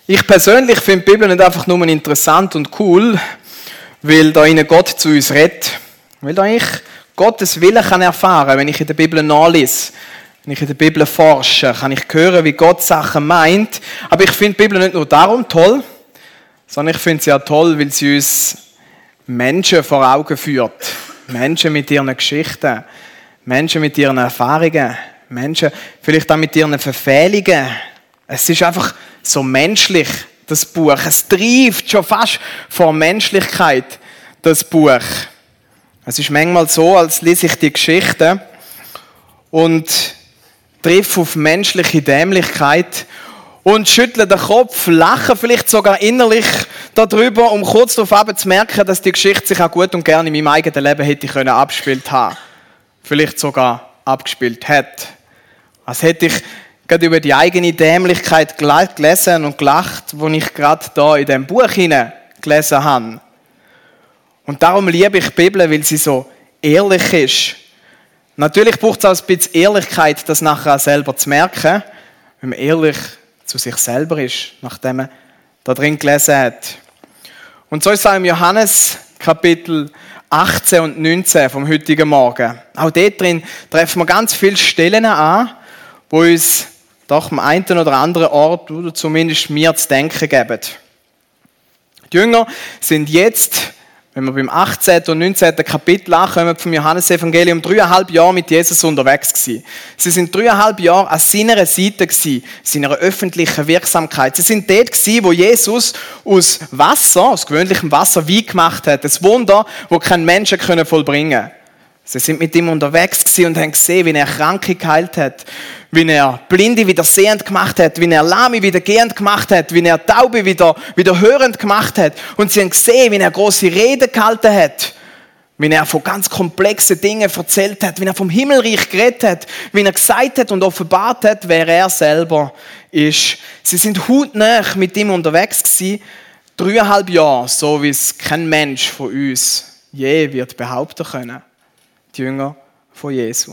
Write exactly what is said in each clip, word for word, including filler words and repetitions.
Ich persönlich finde die Bibel nicht einfach nur interessant und cool, weil da innen Gott zu uns redet. Weil da ich Gottes Willen kann erfahren, wenn ich in der Bibel nachlese, wenn ich in der Bibel forsche, kann ich hören, wie Gott Sachen meint. Aber ich finde die Bibel nicht nur darum toll, sondern ich finde sie auch toll, weil sie uns Menschen vor Augen führt. Menschen mit ihren Geschichten, Menschen mit ihren Erfahrungen, Menschen vielleicht auch mit ihren Verfehlungen. Es ist einfach so menschlich, das Buch. Es treibt schon fast vor Menschlichkeit, das Buch. Es ist manchmal so, als lese ich die Geschichte und treffe auf menschliche Dämlichkeit und schüttle den Kopf, lache vielleicht sogar innerlich darüber, um kurz darauf zu merken, dass die Geschichte sich auch gut und gerne in meinem eigenen Leben hätte können abgespielt haben. Vielleicht sogar abgespielt hätte. Als hätte ich gerade über die eigene Dämlichkeit gelesen und gelacht, die ich gerade da in diesem Buch hinein gelesen habe. Und darum liebe ich die Bibel, weil sie so ehrlich ist. Natürlich braucht es auch ein bisschen Ehrlichkeit, das nachher auch selber zu merken, wenn man ehrlich zu sich selber ist, nachdem man da drin gelesen hat. Und so ist es auch im Johannes Kapitel achtzehn und neunzehn vom heutigen Morgen. Auch dort drin treffen wir ganz viele Stellen an, wo uns doch am einen oder anderen Ort, oder zumindest mir, zu denken geben. Die Jünger sind jetzt, wenn wir beim achtzehnten und neunzehnten Kapitel ankommen vom Johannesevangelium, dreieinhalb Jahre mit Jesus unterwegs gewesen. Sie sind dreieinhalb Jahre an seiner Seite gewesen, seiner öffentlichen Wirksamkeit. Sie sind dort gewesen, wo Jesus aus Wasser, aus gewöhnlichem Wasser, Wein gemacht hat. Ein Wunder, das kein Mensch vollbringen können. Sie sind mit ihm unterwegs gewesen und haben gesehen, wie er Kranke geheilt hat, wie er Blinde wieder sehend gemacht hat, wie er Lahme wieder gehend gemacht hat, wie er Taube wieder, wieder hörend gemacht hat. Und sie haben gesehen, wie er große Reden gehalten hat, wie er von ganz komplexen Dingen erzählt hat, wie er vom Himmelreich geredet hat, wie er gesagt hat und offenbart hat, wer er selber ist. Sie sind hautnah mit ihm unterwegs gewesen, dreieinhalb Jahre, so wie es kein Mensch von uns je wird behaupten können. Die Jünger von Jesu.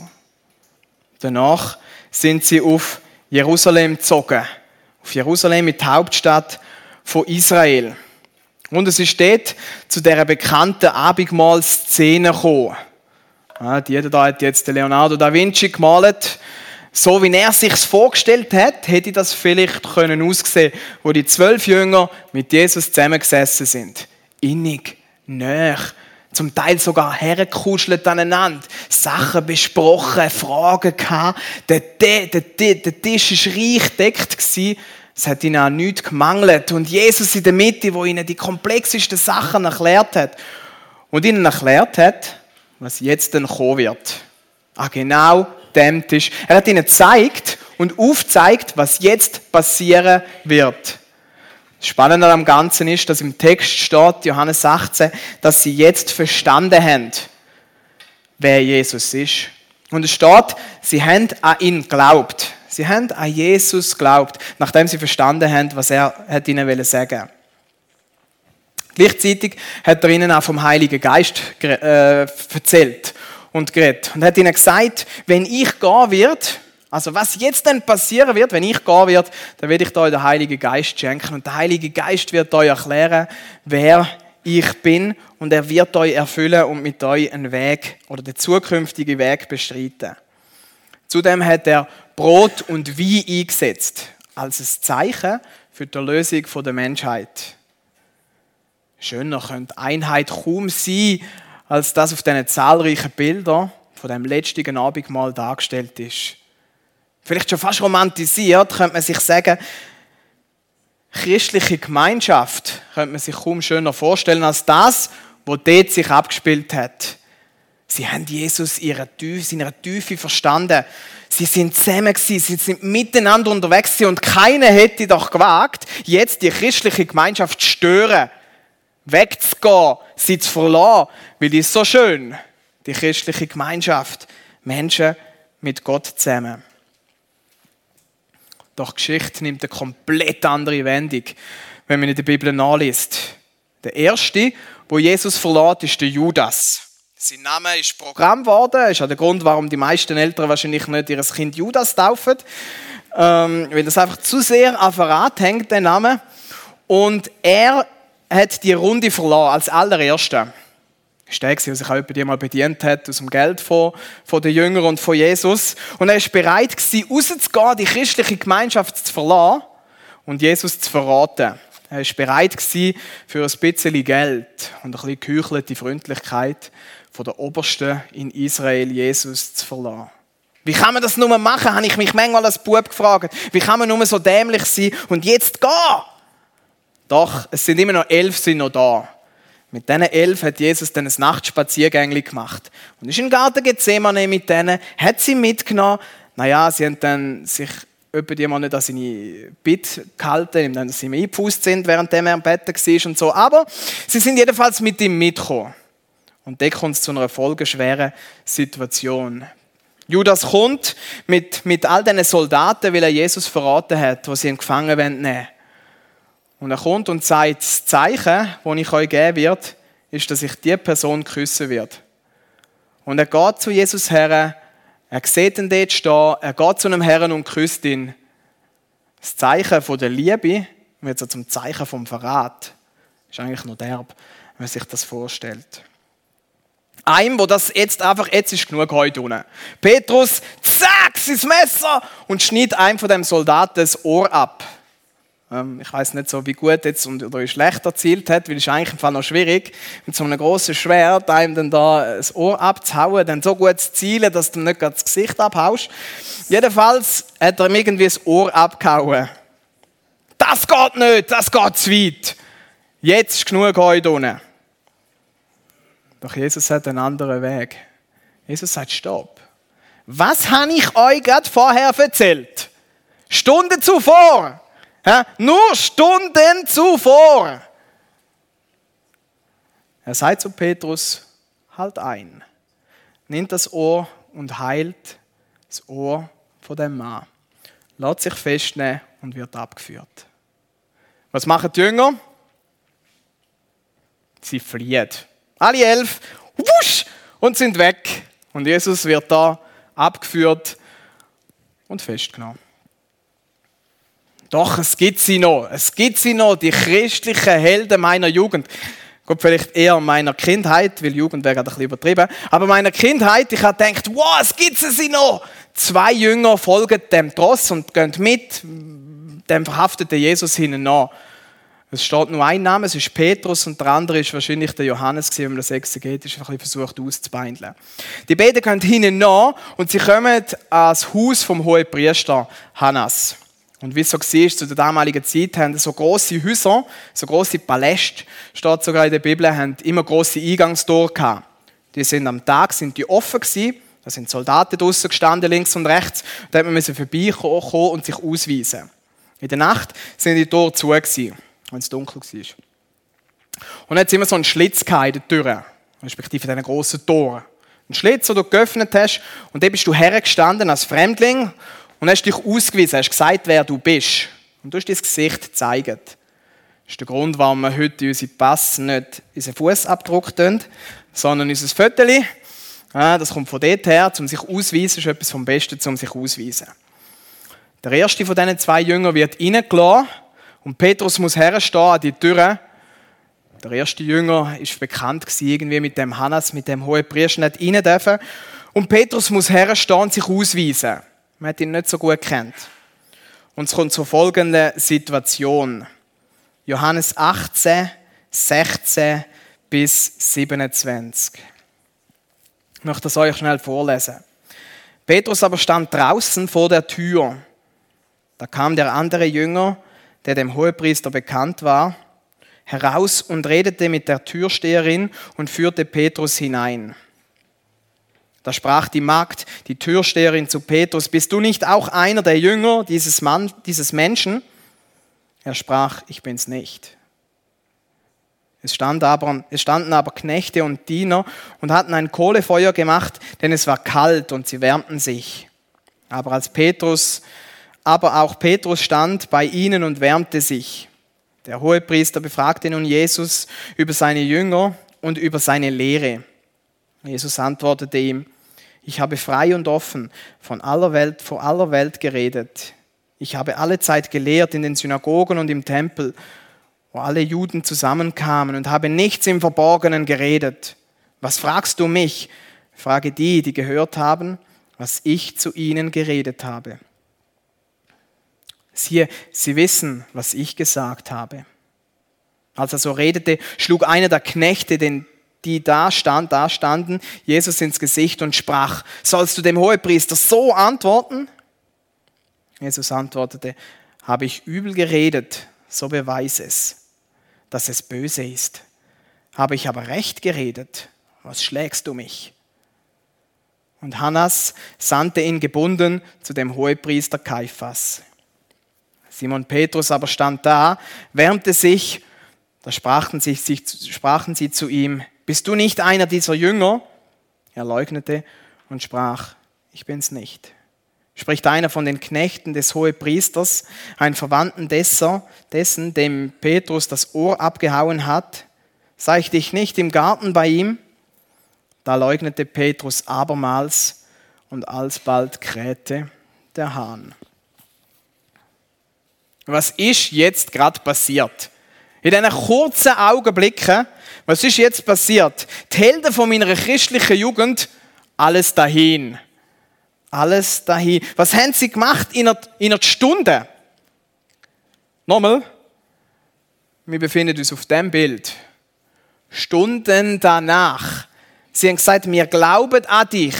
Danach sind sie auf Jerusalem gezogen. Auf Jerusalem, die Hauptstadt von Israel. Und es ist dort zu dieser bekannten Abendmahlszene gekommen. Ja, die da hat jetzt Leonardo da Vinci gemalt. So wie er sich vorgestellt hat, hätte das vielleicht können aussehen, wo die zwölf Jünger mit Jesus zusammengesessen sind. Innig, näher. Zum Teil sogar hergekuschelt aneinander, Sachen besprochen, Fragen gehabt. Der, der, der, der Tisch war reich gedeckt. Es hat ihnen auch nichts gemangelt. Und Jesus in der Mitte, wo ihnen die komplexesten Sachen erklärt hat. Und ihnen erklärt hat, was jetzt dann kommen wird. An genau dem Tisch. Er hat ihnen gezeigt und aufgezeigt, was jetzt passieren wird. Das Spannende am Ganzen ist, dass im Text steht, Johannes achtzehn, dass sie jetzt verstanden haben, wer Jesus ist. Und es steht, sie haben an ihn geglaubt. Sie haben an Jesus geglaubt, nachdem sie verstanden haben, was er hat ihnen sagen wollte. Gleichzeitig hat er ihnen auch vom Heiligen Geist äh, erzählt und geredet. Und hat ihnen gesagt, wenn ich gehen werde, also was jetzt denn passieren wird, wenn ich gehen werde, dann werde ich euch den Heiligen Geist schenken. Und der Heilige Geist wird euch erklären, wer ich bin. Und er wird euch erfüllen und mit euch einen Weg oder den zukünftigen Weg bestreiten. Zudem hat er Brot und Wein eingesetzt, als ein Zeichen für die Erlösung der Menschheit. Schöner könnte Einheit kaum sein, als das auf diesen zahlreichen Bildern von dem letzten Abendmahl dargestellt ist. Vielleicht schon fast romantisiert, könnte man sich sagen, christliche Gemeinschaft könnte man sich kaum schöner vorstellen als das, was dort sich abgespielt hat. Sie haben Jesus in ihrer Tiefe, in ihrer Tiefe verstanden. Sie sind zusammen gewesen, sie sind miteinander unterwegs gewesen und keiner hätte doch gewagt, jetzt die christliche Gemeinschaft zu stören, wegzugehen, sie zu verlassen, weil die ist so schön, die christliche Gemeinschaft, Menschen mit Gott zusammen. Doch die Geschichte nimmt eine komplett andere Wendung, wenn man in der Bibel nachliest. Der erste, wo Jesus verlässt, ist der Judas. Sein Name ist Programm geworden. Das ist auch der Grund, warum die meisten Eltern wahrscheinlich nicht ihr Kind Judas taufen. Ähm, weil das einfach zu sehr an Verrat hängt, der Name. Und er hat die Runde verloren, als allererster. Das war der, der sich auch bei mal bedient hat, aus dem Geld von, von den Jüngern und von Jesus. Und er war bereit, rauszugehen, die christliche Gemeinschaft zu verlassen und Jesus zu verraten. Er war bereit für ein bisschen Geld und ein bisschen geheuchelte Freundlichkeit von der Obersten in Israel, Jesus zu verlassen. Wie kann man das nur machen, habe ich mich manchmal als Bub gefragt. Wie kann man nur so dämlich sein und jetzt gehen? Doch, es sind immer noch elf sind noch da. Mit diesen elf hat Jesus dann ein Nachtspaziergängchen gemacht. Und ist in den Garten Gethsemane mit denen, hat sie mitgenommen. Naja, sie haben dann sich etwa die mal nicht an seine Bitte gehalten, indem sie ihm eingepfusst sind, während er am Bett war und so. Aber sie sind jedenfalls mit ihm mitgekommen. Und dann kommt es zu einer folgenschweren Situation. Judas kommt mit, mit all diesen Soldaten, weil er Jesus verraten hat, die sie ihn gefangen nehmen wollen. Und er kommt und sagt, das Zeichen, das ich euch geben werde, ist, dass ich diese Person küssen werde. Und er geht zu Jesus her, er sieht ihn dort stehen, er geht zu einem Herrn und küsst ihn. Das Zeichen von der Liebe wird so zum Zeichen vom Verrat. Ist eigentlich noch derb, wenn man sich das vorstellt. Einem, wo das jetzt einfach, jetzt ist genug heute unten. Petrus, zack, sein Messer und schneidet einem von dem Soldaten das Ohr ab. Ich weiß nicht so, wie gut jetzt und oder wie schlecht er gezielt hat, weil es ist eigentlich im Fall noch schwierig, mit so einem grossen Schwert einem dann da das Ohr abzuhauen, dann so gut zu zielen, dass du nicht das Gesicht abhaust. Jedenfalls hat er ihm irgendwie das Ohr abgehauen. Das geht nicht, das geht zu weit. Jetzt ist genug heute unten. Doch Jesus hat einen anderen Weg. Jesus sagt, stopp. Was habe ich euch gerade vorher erzählt? Stunden zuvor. Ja, nur Stunden zuvor. Er sagt zu Petrus, halt ein. Nimmt das Ohr und heilt das Ohr von dem Mann. Lässt sich festnehmen und wird abgeführt. Was machen die Jünger? Sie fliehen. Alle elf, wusch, und sind weg. Und Jesus wird da abgeführt und festgenommen. Doch, es gibt sie noch. Es gibt sie noch, die christlichen Helden meiner Jugend. Gut, vielleicht eher meiner Kindheit, weil Jugend wäre gerade ein bisschen übertrieben. Aber meiner Kindheit, ich habe gedacht, wow, es gibt sie noch. Zwei Jünger folgen dem Tross und gehen mit dem verhafteten Jesus hinten nach. Es steht nur ein Name, es ist Petrus und der andere ist wahrscheinlich der Johannes, wenn man das exegetisch ein bisschen versucht auszubeindeln. Die beiden gehen hinten nach und sie kommen ans Haus vom Hohepriester Hannas. Und wie es so war, zu der damaligen Zeit haben so grosse Häuser, so grosse Paläste, steht sogar in der Bibel, haben immer grosse Eingangstore gehabt. Die sind am Tag sind die offen gewesen, da sind Soldaten draussen gestanden, links und rechts, da musste man vorbeikommen und sich ausweisen. In der Nacht sind die Tore zu gewesen, wenn es dunkel war. Und dann hat es immer so einen Schlitz in der Tür, respektive in diesen grossen Toren. Ein Schlitz, den du geöffnet hast, und dann bist du hergestanden als Fremdling und hast dich ausgewiesen, hast gesagt, wer du bist. Und du hast dein Gesicht gezeigt. Das ist der Grund, warum wir heute in unseren Pass nicht unseren Fußabdruck tun, sondern unser Föteli. Ja, das kommt von dort her, um sich auszuweisen, ist etwas vom Besten, um sich auszuweisen. Der erste von diesen zwei Jüngern wird reingelassen und Petrus muss herstehen an die Tür. Der erste Jünger war bekannt irgendwie mit dem Hannas, mit dem Hohepriester nicht rein dürfen. Und Petrus muss herstehen und sich ausweisen. Man hat ihn nicht so gut gekannt. Und es kommt zur folgenden Situation. Johannes achtzehn, sechzehn bis siebenundzwanzig. Ich möchte das euch schnell vorlesen. Petrus aber stand draußen vor der Tür. Da kam der andere Jünger, der dem Hohepriester bekannt war, heraus und redete mit der Türsteherin und führte Petrus hinein. Da sprach die Magd, die Türsteherin, zu Petrus: Bist du nicht auch einer der Jünger dieses, Mann, dieses Menschen? Er sprach: Ich bin's nicht. Es, stand aber, es standen aber Knechte und Diener und hatten ein Kohlefeuer gemacht, denn es war kalt und sie wärmten sich. Aber als Petrus, aber auch Petrus stand bei ihnen und wärmte sich. Der Hohepriester befragte nun Jesus über seine Jünger und über seine Lehre. Jesus antwortete ihm: Ich habe frei und offen von aller Welt, vor aller Welt geredet. Ich habe alle Zeit gelehrt in den Synagogen und im Tempel wo alle Juden zusammenkamen und habe nichts im Verborgenen geredet. Was fragst du mich? Frage die, die gehört haben, was ich zu ihnen geredet habe. Siehe, sie wissen, was ich gesagt habe. Als er so redete, schlug einer der Knechte, den, die da, stand, da standen, Jesus ins Gesicht und sprach, sollst du dem Hohepriester so antworten? Jesus antwortete, habe ich übel geredet, so beweis es, dass es böse ist. Habe ich aber recht geredet, was schlägst du mich? Und Hannas sandte ihn gebunden zu dem Hohepriester Kaiphas. Simon Petrus aber stand da, wärmte sich, da sprachen sie, sich, sprachen sie zu ihm, bist du nicht einer dieser Jünger? Er leugnete und sprach, ich bin's nicht. Spricht einer von den Knechten des Hohepriesters, ein Verwandten dessen, dessen, dem Petrus das Ohr abgehauen hat, sah ich dich nicht im Garten bei ihm? Da leugnete Petrus abermals und alsbald krähte der Hahn. Was ist jetzt gerade passiert? In diesen kurzen Augenblicken, was ist jetzt passiert? Die Helden von meiner christlichen Jugend, alles dahin. Alles dahin. Was haben sie gemacht in einer, in einer Stunde? Nochmal, wir befinden uns auf dem Bild. Stunden danach. Sie haben gesagt, wir glauben an dich.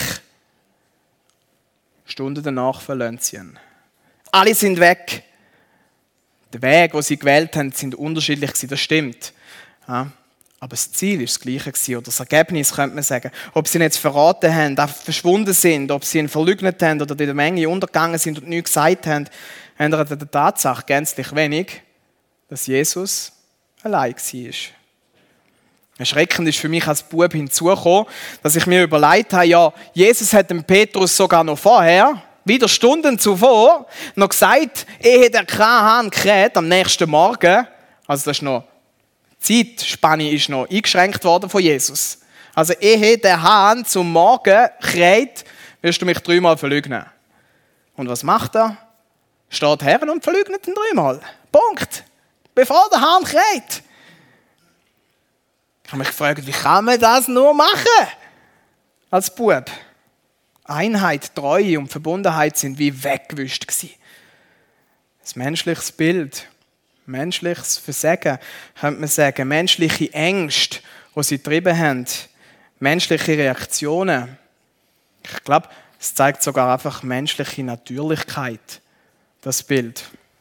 Stunden danach verlassen sie ihn. Alle sind weg. Die Wege, die sie gewählt haben, sind unterschiedlich gewesen, das stimmt. Ja, aber das Ziel war das Gleiche, oder das Ergebnis, könnte man sagen. Ob sie ihn jetzt verraten haben, auch verschwunden sind, ob sie ihn verleugnet haben oder in der Menge untergegangen sind und nichts gesagt haben, ändert an der Tatsache gänzlich wenig, dass Jesus allein war. Erschreckend ist für mich als Bub hinzugekommen, dass ich mir überlegt habe, ja, Jesus hat dem Petrus sogar noch vorher, wieder Stunden zuvor, noch gesagt, ehe der Hahn kräht am nächsten Morgen, also das ist noch, die Zeitspanne ist noch eingeschränkt worden von Jesus. Also ehe der Hahn zum Morgen kräht, wirst du mich dreimal verleugnen. Und was macht er? Steht her und verleugnet ihn dreimal. Punkt. Bevor der Hahn kräht. Ich habe mich gefragt, wie kann man das nur machen? Als Bub. Einheit, Treue und Verbundenheit sind wie weggewischt gewesen. Ein menschliches Bild, menschliches Versagen, könnte man sagen, menschliche Ängste, die sie getrieben haben, menschliche Reaktionen. Ich glaube, es zeigt sogar einfach menschliche Natürlichkeit, das Bild.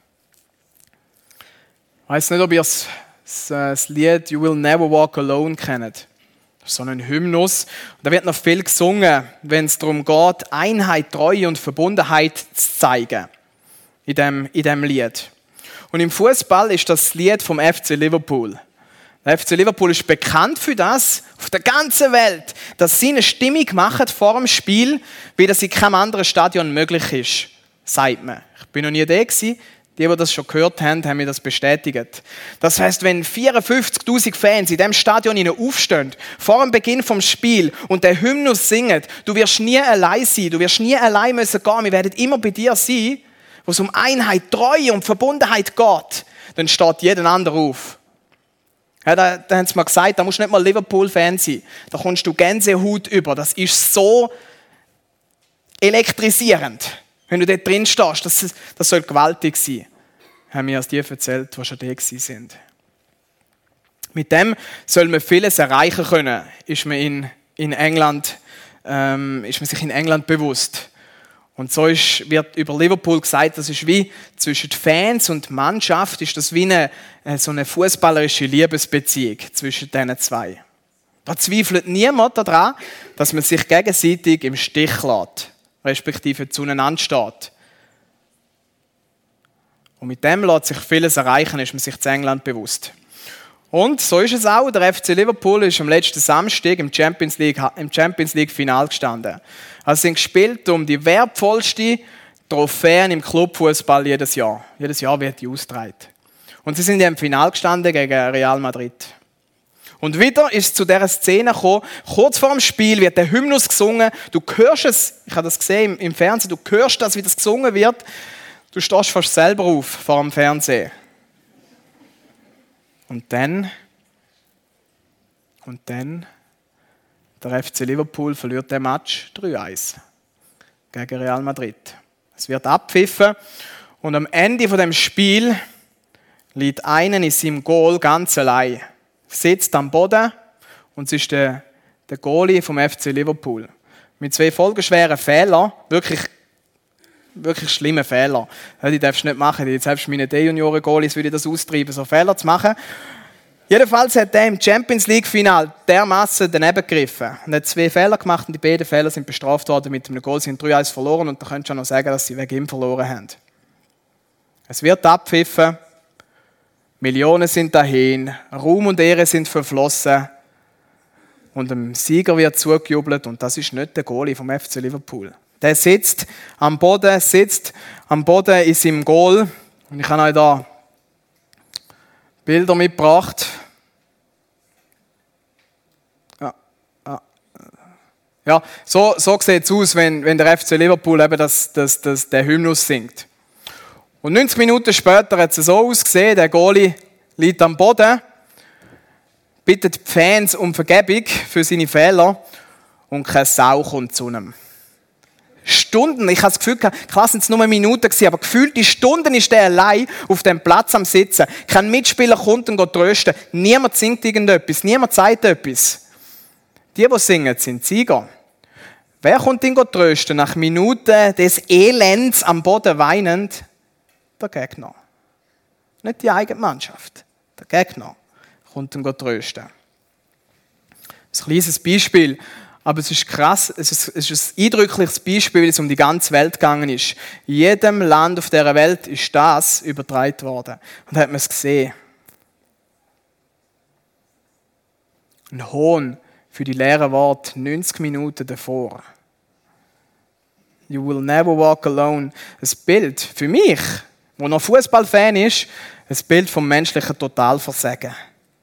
Ich weiss nicht, ob ihr das, das Lied You Will Never Walk Alone kennt. Das ist so ein Hymnus. Und da wird noch viel gesungen, wenn es darum geht, Einheit, Treue und Verbundenheit zu zeigen. In diesem in dem Lied. Und im Fußball ist das Lied vom F C Liverpool. Der F C Liverpool ist bekannt für das, auf der ganzen Welt, dass sie eine Stimmung machen vor dem Spiel, wie das in keinem anderen Stadion möglich ist, sagt man. Ich bin noch nie da gewesen. Die, die das schon gehört haben, haben mir das bestätigt. Das heisst, wenn vierundfünfzigtausend Fans in diesem Stadion aufstehen, vor dem Beginn vom Spiel und den Hymnus singen, du wirst nie allein sein, du wirst nie allein müssen gehen, wir werden immer bei dir sein, wo es um Einheit, Treue und Verbundenheit geht, dann steht jeder andere auf. Ja, da, da haben sie mal gesagt, da musst du nicht mal Liverpool-Fan sein, da kommst du Gänsehaut über, das ist so elektrisierend. Wenn du dort drin stehst, das, das soll gewaltig sein. Haben mir als die erzählt, die schon da sind. Mit dem soll man vieles erreichen können, ist man, in, in England, ähm, ist man sich in England bewusst. Und so ist, wird über Liverpool gesagt, das ist wie zwischen Fans und Mannschaft, ist das wie eine, so eine fußballerische Liebesbeziehung zwischen diesen zwei. Da zweifelt niemand daran, dass man sich gegenseitig im Stich lässt, respektive zueinander steht. Und mit dem lässt sich vieles erreichen, ist man sich in England bewusst. Und so ist es auch, der F C Liverpool ist am letzten Samstag im Champions League, im Champions League Final gestanden. Also sind gespielt um die wertvollste Trophäen im Clubfußball jedes Jahr. Jedes Jahr wird die ausgetragen. Und sie sind im Final gestanden gegen Real Madrid. Und wieder ist es zu dieser Szene gekommen, kurz vor dem Spiel wird der Hymnus gesungen. Du hörst es, ich habe das gesehen im Fernsehen, du hörst das, wie das gesungen wird. Du stehst fast selber auf vor dem Fernsehen. Und dann, und dann, der F C Liverpool verliert den Match drei eins gegen Real Madrid. Es wird abpfiffen und am Ende von dem Spiel liegt einer in seinem Goal ganz allein, sitzt am Boden und es ist der, der Goalie vom F C Liverpool. Mit zwei folgenschweren Fehlern, wirklich, wirklich schlimmen Fehlern. Die darfst du nicht machen, jetzt selbst meine D-Junioren-Goalies würde ich das austreiben, so Fehler zu machen. Jedenfalls hat er im Champions League-Final dermassen daneben gegriffen und hat zwei Fehler gemacht und die beiden Fehler sind bestraft worden mit einem Goal, sind drei eins verloren und da könntest du auch noch sagen, dass sie wegen ihm verloren haben. Es wird abpfiffen, Millionen sind dahin, Ruhm und Ehre sind verflossen und dem Sieger wird zugejubelt und das ist nicht der Goalie vom F C Liverpool. Der sitzt am Boden, sitzt am Boden in seinem Goal und ich habe euch da Bilder mitgebracht. Ja, ja. ja so, so sieht es aus, wenn, wenn der F C Liverpool eben das, das, das, den Hymnus singt. Und neunzig Minuten später hat es so ausgesehen, der Goalie liegt am Boden, bittet die Fans um Vergebung für seine Fehler und keine Sau kommt zu ihm. Stunden, ich habe das Gefühl, klar sind es nur Minuten gewesen, aber gefühlt die Stunden ist der allein auf dem Platz am Sitzen. Kein Mitspieler kommt und geht trösten. Niemand singt irgendetwas, niemand sagt etwas. Die, die singen, sind Sieger. Wer kommt ihn trösten nach Minuten des Elends am Boden weinend? Der Gegner. Nicht die eigene Mannschaft. Der Gegner kommt ihn trösten. Ein kleines Beispiel. Aber es ist krass, es ist, es ist ein eindrückliches Beispiel, weil es um die ganze Welt gegangen ist. In jedem Land auf dieser Welt ist das übertragen worden. Und da hat man es gesehen. Ein Hohn für die leeren Worte neunzig Minuten davor. You will never walk alone. Ein Bild für mich, der noch Fußballfan ist, ein Bild vom menschlichen Totalversagen.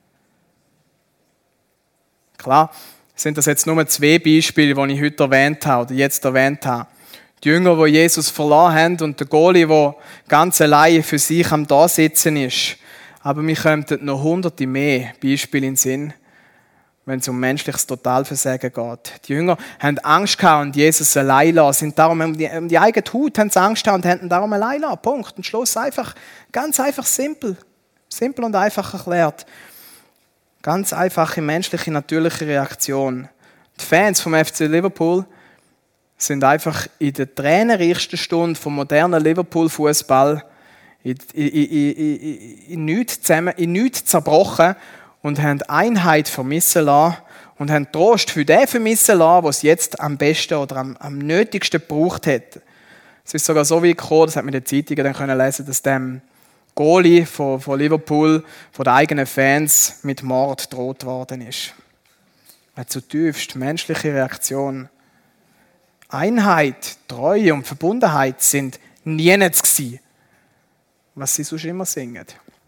Klar, sind das jetzt nur zwei Beispiele, die ich heute erwähnt habe oder jetzt erwähnt habe. Die Jünger, die Jesus verloren haben und der Goalie, der ganz allein für sich am Dasitzen ist. Aber mir kommen noch hunderte mehr Beispiele in den Sinn, wenn es um menschliches Totalversagen geht. Die Jünger haben Angst gehabt und Jesus allein lassen. Sind darum um die, um die eigene Haut haben sie Angst gehabt und haben ihn darum allein lassen. Punkt. Und Schluss einfach, ganz einfach simpel. Simpel und einfach erklärt. Ganz einfache menschliche, natürliche Reaktion. Die Fans vom F C Liverpool sind einfach in der tränenreichsten Stunde vom modernen Liverpool-Fußball in, in, in, in, in, nichts zusammen, in nichts zerbrochen und haben Einheit vermissen lassen und haben Trost für den vermissen lassen, was es jetzt am besten oder am, am nötigsten gebraucht hat. Es ist sogar so weit gekommen, das hat man in den Zeitungen dann können lesen, dass dem Goalie von, von Liverpool, von den eigenen Fans, mit Mord gedroht worden ist. Eine zutiefst menschliche Reaktion. Einheit, Treue und Verbundenheit sind nie gewesen, was sie sonst immer singen.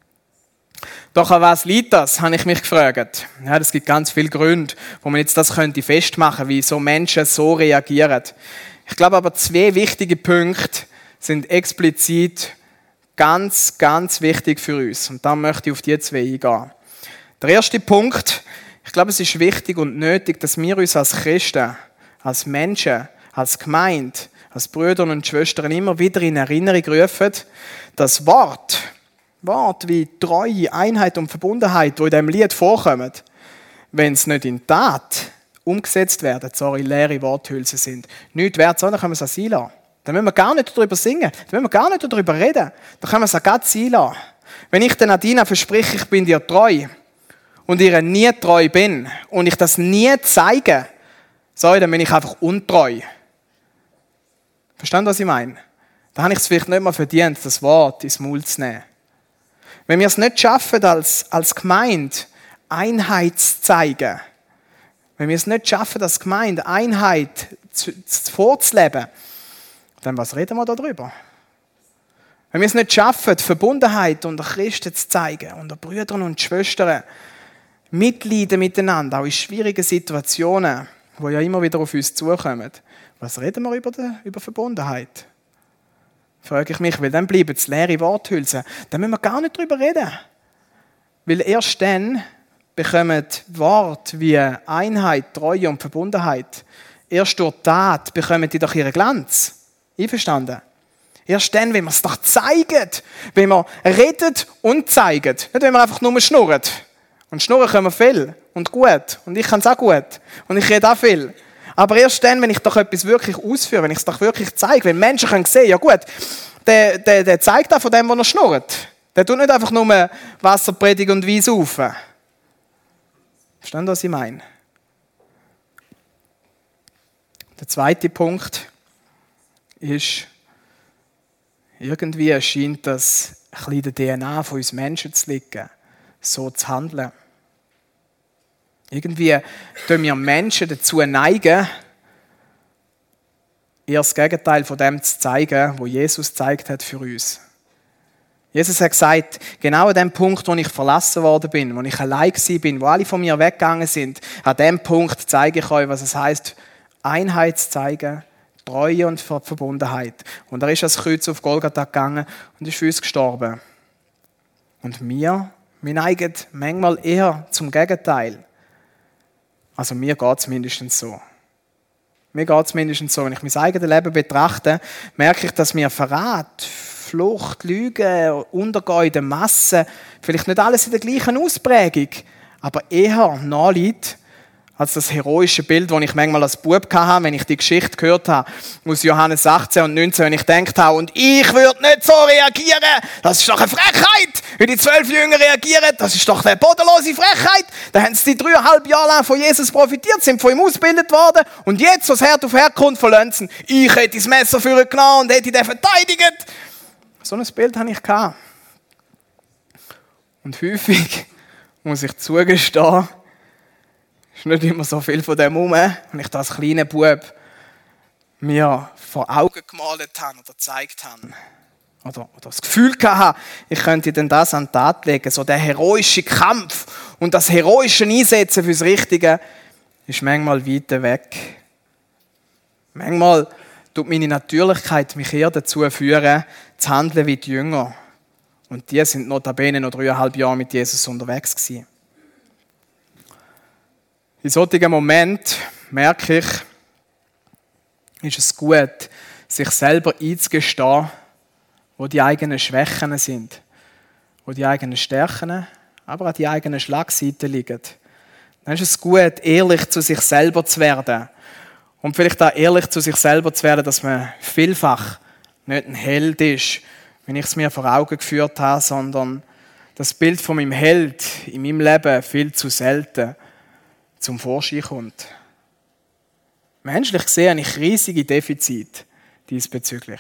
Doch an was liegt das, habe ich mich gefragt. Ja, es gibt ganz viele Gründe, wo man jetzt das könnte festmachen, wie so Menschen so reagieren. Ich glaube aber, zwei wichtige Punkte sind explizit ganz, ganz wichtig für uns. Und da möchte ich auf die zwei eingehen. Der erste Punkt, ich glaube, es ist wichtig und nötig, dass wir uns als Christen, als Menschen, als Gemeinde, als Brüder und Schwestern immer wieder in Erinnerung rufen, dass Wort, Wort wie Treue, Einheit und Verbundenheit, die in diesem Lied vorkommen, wenn es nicht in Tat umgesetzt werden, sorry, leere Worthülsen sind, nichts wert, sondern können wir es auch sein lassen. Dann müssen wir gar nicht darüber singen, dann müssen wir gar nicht darüber reden. Dann können wir es auch ganz sein lassen. Wenn ich der Nadina verspreche, ich bin dir treu und ihr nie treu bin und ich das nie zeige, sorry, dann bin ich einfach untreu. Verstehen, was ich meine? Dann habe ich es vielleicht nicht mehr verdient, das Wort ins Maul zu nehmen. Wenn wir es nicht schaffen, als, als Gemeinde Einheit zu zeigen, wenn wir es nicht schaffen, als Gemeinde Einheit zu, zu, vorzuleben, dann was reden wir darüber? Wenn wir es nicht schaffen, die Verbundenheit unter Christen zu zeigen, unter Brüdern und Schwestern, Mitleiden miteinander, auch in schwierigen Situationen, die ja immer wieder auf uns zukommen, was reden wir über, die, über Verbundenheit? Frage ich mich, weil dann bleiben es leere Worthülsen. Dann müssen wir gar nicht darüber reden. Weil erst dann bekommen Worte wie Einheit, Treue und Verbundenheit, erst durch Tat bekommen die doch ihren Glanz. Einverstanden? Erst dann, wenn wir es doch zeigen, wenn wir reden und zeigen, nicht wenn wir einfach nur schnurren. Und schnurren können wir viel und gut. Und ich kann es auch gut. Und ich rede auch viel. Aber erst dann, wenn ich doch etwas wirklich ausführe, wenn ich es doch wirklich zeige, wenn Menschen können sehen, ja gut, der, der, der zeigt auch von dem, was er schnurrt. Der tut nicht einfach nur Wasser, Predigt und Wein saufen. Verstehen Sie, was ich meine? Der zweite Punkt ist, irgendwie scheint das ein bisschen in der D N A von uns Menschen zu liegen, so zu handeln. Irgendwie tun wir Menschen dazu neigen, eher das Gegenteil von dem zu zeigen, was Jesus gezeigt hat für uns. Jesus hat gesagt, genau an dem Punkt, wo ich verlassen worden bin, wo ich allein bin, wo alle von mir weggegangen sind, an dem Punkt zeige ich euch, was es heisst, Einheit zu zeigen, Treue und Verbundenheit. Und da ist das Kreuz auf Golgatha gegangen und ist für uns gestorben. Und wir, wir neigen manchmal eher zum Gegenteil. Also mir geht es mindestens so. Mir geht es mindestens so. Wenn ich mein eigenes Leben betrachte, merke ich, dass mir Verrat, Flucht, Lügen, Untergehen in der Masse, vielleicht nicht alles in der gleichen Ausprägung, aber eher nachliegt als das heroische Bild, das ich manchmal als Bub hatte, wenn ich die Geschichte gehört habe aus Johannes achtzehn und neunzehn, wenn ich gedacht habe, und ich würde nicht so reagieren, das ist doch eine Frechheit, wie die zwölf Jünger reagieren, das ist doch eine bodenlose Frechheit. Da haben sie die dreieinhalb Jahre lang von Jesus profitiert, sind von ihm ausgebildet worden und jetzt, was Herd auf Herd kommt, verlassen sie. Ich hätte das Messer für ihn genommen und hätte ihn verteidigt. So ein Bild hatte ich. Und häufig muss ich zugestehen, ist nicht immer so viel von dem herum, wenn ich das als kleiner Bub mir vor Augen gemalt habe oder gezeigt habe. Oder, oder das Gefühl hatte, ich könnte dann das an die Tat legen. So der heroische Kampf und das heroische Einsetzen fürs Richtige ist manchmal weit weg. Manchmal tut meine Natürlichkeit mich eher dazu führen, zu handeln wie die Jünger. Und die sind notabene noch dreieinhalb Jahre mit Jesus unterwegs gewesen. In solchen Momenten merke ich, ist es gut, sich selber einzugestehen, wo die eigenen Schwächen sind, wo die eigenen Stärken, aber auch die eigenen Schlagseiten liegen. Dann ist es gut, ehrlich zu sich selber zu werden. Und vielleicht auch ehrlich zu sich selber zu werden, dass man vielfach nicht ein Held ist, wenn ich es mir vor Augen geführt habe, sondern das Bild von meinem Held in meinem Leben viel zu selten zum Vorschein kommt. Menschlich gesehen habe ich riesige Defizite diesbezüglich.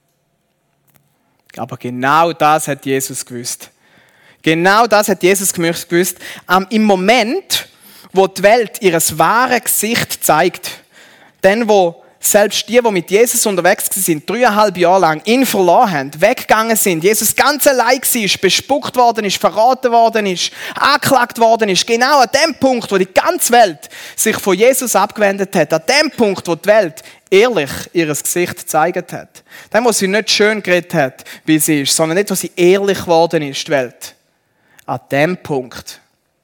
Aber genau das hat Jesus gewusst. Genau das hat Jesus gewusst. Im Moment, wo die Welt ihr wahres Gesicht zeigt, dann, wo selbst die, die mit Jesus unterwegs waren, dreieinhalb Jahre lang ihn verloren haben, weggegangen sind, Jesus ganz allein war, bespuckt worden ist, verraten worden ist, angeklagt worden ist, genau an dem Punkt, wo die ganze Welt sich von Jesus abgewendet hat, an dem Punkt, wo die Welt ehrlich ihr Gesicht gezeigt hat. Dem, wo sie nicht schön geredet hat, wie sie ist, sondern nicht, wo sie ehrlich geworden ist, die Welt. An dem Punkt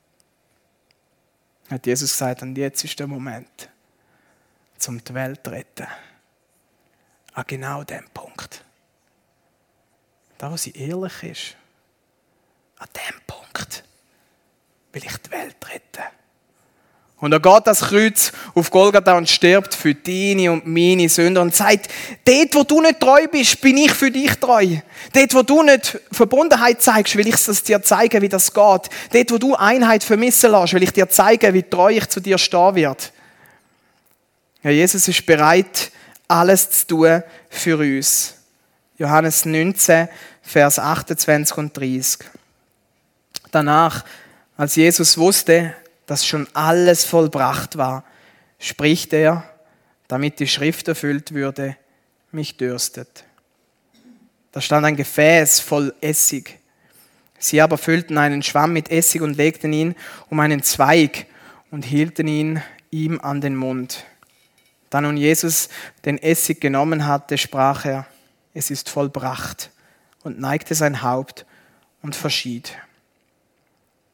hat Jesus gesagt, und jetzt ist der Moment, um die Welt zu retten. An genau dem Punkt. Da, wo sie ehrlich ist. An dem Punkt will ich die Welt retten. Und er geht das Kreuz auf Golgatha und stirbt für deine und meine Sünder und sagt, dort, wo du nicht treu bist, bin ich für dich treu. Dort, wo du nicht Verbundenheit zeigst, will ich es dir zeigen, wie das geht. Dort, wo du Einheit vermissen lässt, will ich dir zeigen, wie treu ich zu dir stehen werde. Ja, Jesus ist bereit, alles zu tun für uns. Johannes neunzehn, Vers achtundzwanzig und dreißig. Danach, als Jesus wusste, dass schon alles vollbracht war, spricht er, damit die Schrift erfüllt würde, mich dürstet. Da stand ein Gefäß voll Essig. Sie aber füllten einen Schwamm mit Essig und legten ihn um einen Zweig und hielten ihn ihm an den Mund. Da nun Jesus den Essig genommen hatte, sprach er, es ist vollbracht, und neigte sein Haupt und verschied.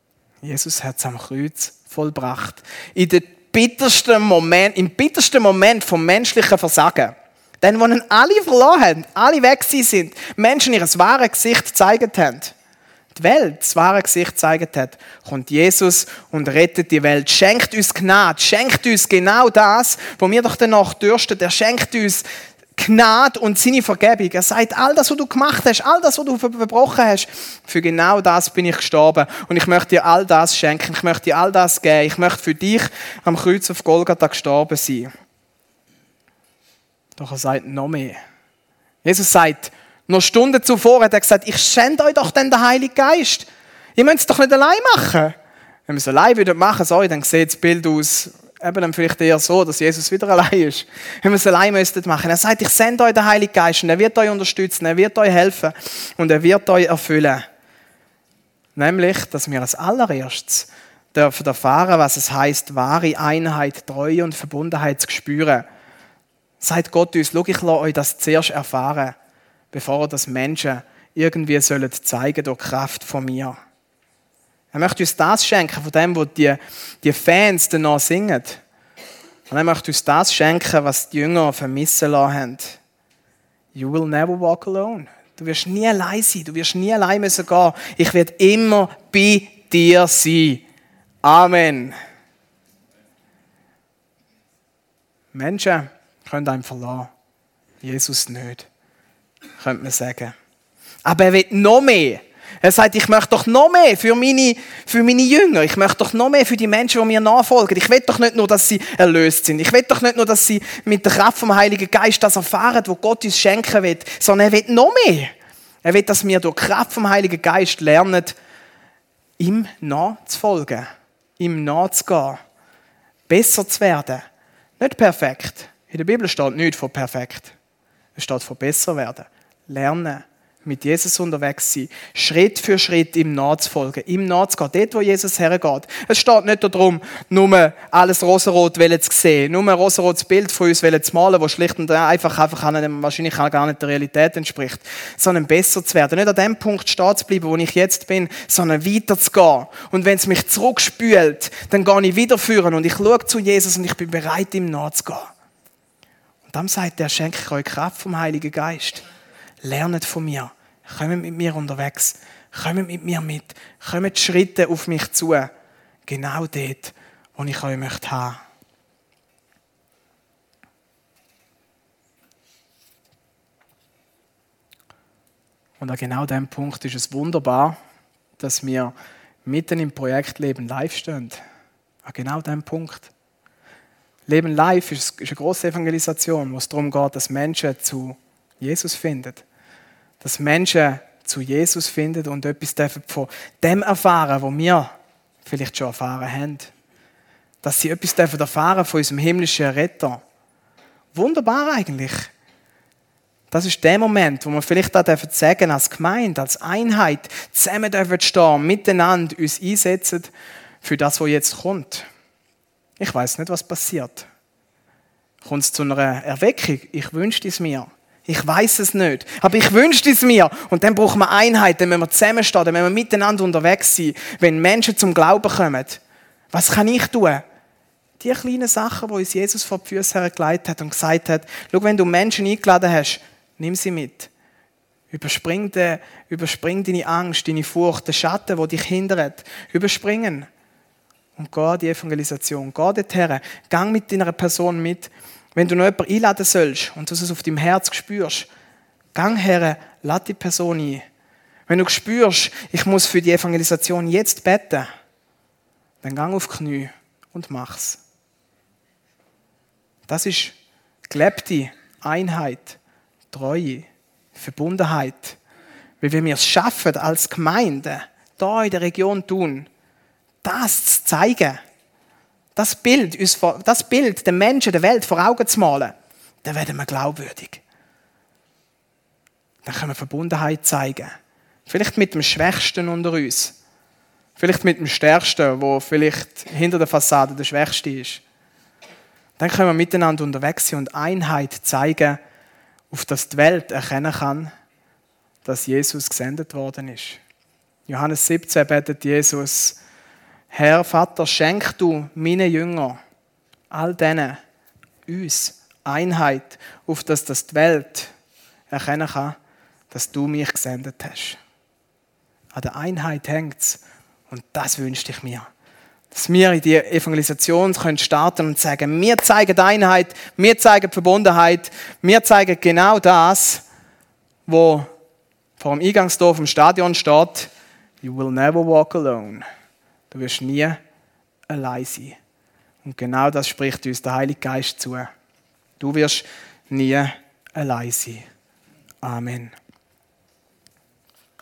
Jesus hat es am Kreuz vollbracht. In den bittersten Moment, im bittersten Moment vom menschlichen Versagen. Dann, wo ihn alle verloren haben, alle weg sind, Menschen ihr wahres Gesicht gezeigt haben, die Welt das wahre Gesicht gezeigt hat, kommt Jesus und rettet die Welt. Schenkt uns Gnade, schenkt uns genau das, wo wir doch danach dürsten. Er schenkt uns Gnade und seine Vergebung. Er sagt, all das, was du gemacht hast, all das, was du verbrochen hast, für genau das bin ich gestorben. Und ich möchte dir all das schenken, ich möchte dir all das geben. Ich möchte für dich am Kreuz auf Golgatha gestorben sein. Doch er sagt noch mehr. Jesus sagt, noch Stunden zuvor hat er gesagt, ich schende euch doch den Heiligen Geist. Ihr müsst es doch nicht allein machen. Wenn wir es allein machen würden, sorry, dann sieht das Bild aus, eben dann vielleicht eher so, dass Jesus wieder allein ist. Wenn wir es allein müssten machen. Er sagt, ich sende euch den Heiligen Geist und er wird euch unterstützen, er wird euch helfen und er wird euch erfüllen. Nämlich, dass wir als allererstes dürfen erfahren, was es heisst, wahre Einheit, Treue und Verbundenheit zu spüren. Sagt Gott uns, schau, ich lasse euch das zuerst erfahren, bevor das Menschen irgendwie sollen zeigen durch die Kraft von mir. Er möchte uns das schenken, von dem, was die, die Fans danach singen. Und er möchte uns das schenken, was die Jünger vermissen lassen haben. You will never walk alone. Du wirst nie allein sein, du wirst nie allein müssen gehen. Ich werde immer bei dir sein. Amen. Menschen können einem verlassen. Jesus nicht. Könnte man sagen. Aber er will noch mehr. Er sagt, ich möchte doch noch mehr für meine, für meine Jünger. Ich möchte doch noch mehr für die Menschen, die mir nachfolgen. Ich will doch nicht nur, dass sie erlöst sind. Ich will doch nicht nur, dass sie mit der Kraft vom Heiligen Geist das erfahren, was Gott uns schenken will. Sondern er will noch mehr. Er will, dass wir durch die Kraft vom Heiligen Geist lernen, ihm nachzufolgen. Ihm nachzugehen. Besser zu werden. Nicht perfekt. In der Bibel steht nichts von perfekt. Es steht von besser werden. Lernen, mit Jesus unterwegs sein, Schritt für Schritt ihm nachzufolgen, ihm nachzugehen, dort, wo Jesus hergeht. Es steht nicht darum, nur alles rosarot zu sehen, nur ein rosarotes Bild von uns zu malen, das schlicht und einfach, einfach wahrscheinlich gar nicht der Realität entspricht, sondern besser zu werden. Nicht an dem Punkt stehen zu bleiben, wo ich jetzt bin, sondern weiter zu gehen. Und wenn es mich zurückspült, dann gehe ich wieder führen und ich schaue zu Jesus und ich bin bereit, ihm nachzugehen. Und dann sagt er, schenke ich euch Kraft vom Heiligen Geist. Lernt von mir. Kommt mit mir unterwegs. Kommt mit mir mit. Kommt Schritte auf mich zu. Genau dort, wo ich euch möchte haben. Und an genau diesem Punkt ist es wunderbar, dass wir mitten im Projekt Leben live stehen. An genau diesem Punkt. Leben live ist eine grosse Evangelisation, wo es darum geht, dass Menschen zu Jesus finden. Dass Menschen zu Jesus finden und etwas von dem erfahren, was wir vielleicht schon erfahren haben. Dass sie etwas erfahren von unserem himmlischen Retter. Wunderbar eigentlich. Das ist der Moment, wo wir vielleicht auch sagen, als Gemeinde, als Einheit, zusammen dürfen stehen, miteinander uns einsetzen für das, was jetzt kommt. Ich weiß nicht, was passiert. Kommt es zu einer Erweckung? Ich wünschte es mir. Ich weiß es nicht, aber ich wünschte es mir. Und dann brauchen wir Einheit, dann müssen wir zusammenstehen, dann müssen wir miteinander unterwegs sein. Wenn Menschen zum Glauben kommen, was kann ich tun? Die kleinen Sachen, die uns Jesus vor die Füße hergelegt hat und gesagt hat, schau, wenn du Menschen eingeladen hast, nimm sie mit. Überspring, de, überspring deine Angst, deine Furcht, den Schatten, der dich hindert. Überspringen. Und geh an die Evangelisation. Geh dorthin. Gang mit deiner Person mit. Wenn du noch jemanden einladen sollst und du es auf deinem Herz spürst, gang her, lade die Person ein. Wenn du spürst, ich muss für die Evangelisation jetzt beten, dann gang auf die Knie und mach's. Das ist gelebte Einheit, Treue, Verbundenheit. Weil wenn wir es schaffen, als Gemeinde, da in der Region tun, das zu zeigen, das Bild, uns, das Bild der Menschen, der Welt vor Augen zu malen, dann werden wir glaubwürdig. Dann können wir Verbundenheit zeigen. Vielleicht mit dem Schwächsten unter uns. Vielleicht mit dem Stärksten, der vielleicht hinter der Fassade der Schwächste ist. Dann können wir miteinander unterwegs sein und Einheit zeigen, auf das die Welt erkennen kann, dass Jesus gesendet worden ist. Johannes siebzehn betet Jesus, Herr Vater, schenk du meinen Jüngern, all denen, uns Einheit, auf dass das die Welt erkennen kann, dass du mich gesendet hast. An der Einheit hängt es. Und das wünschte ich mir. Dass wir in die Evangelisation starten können und sagen, wir zeigen die Einheit, wir zeigen die Verbundenheit, wir zeigen genau das, wo vor dem Eingangstor vom Stadion steht, you will never walk alone. Du wirst nie allein sein. Und genau das spricht uns der Heilige Geist zu. Du wirst nie allein sein. Amen.